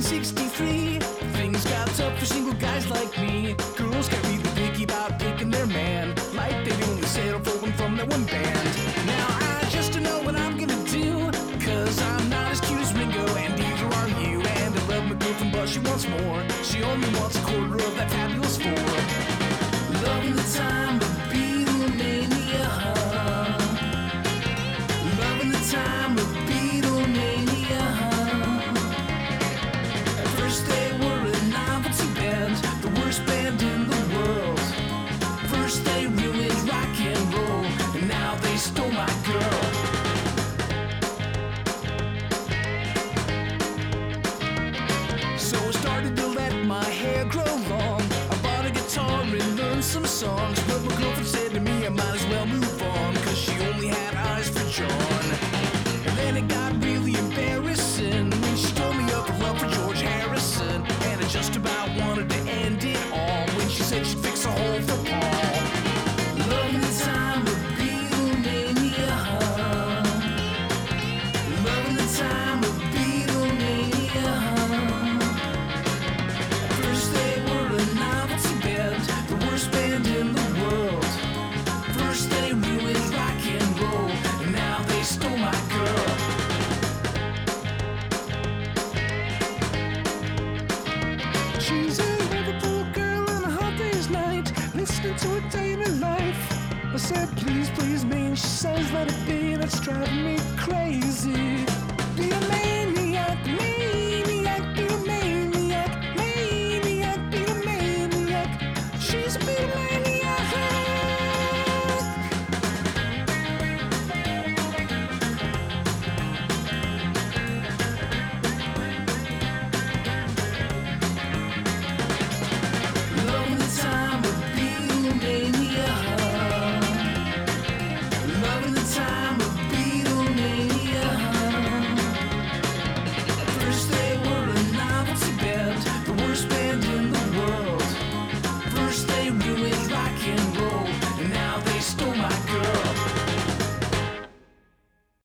1963. Things got tough for single guys like me. Girls got really picky about picking their man, like they'd only settle for one from that one band. Now I just don't know what I'm gonna do, cause I'm not as cute as Ringo, and neither are you. And I love my girlfriend, but she wants more. She only wants a quarter of that fabulous four. Loving the time of Beatlemania. Loving the time of Beatlemania. At first they were a novelty band, the worst band in the world. First they ruined rock and roll, and now they stole my girl. So I started to let my hair grow long. I bought a guitar and learned some songs, but my girlfriend said to me I might as well move on, cause she only had eyes for John. And then it got really embarrassing when she told me of her love for George Harrison, and I just about wanted to end it all when she said she'd fix a hole for Paul. Loving the time of Beatlemania. Loving the time of Beatlemania. At first they were a novelty band, the worst band in the world. First they ruined rock and roll, and now they stole my girl. She's a Liverpool girl on a hot day's night, listening to a day in her life. I said, please, please, me, and she says, let it be, that's driving me crazy. Be a maniac, maniac, be a maniac, maniac, be a maniac. She's a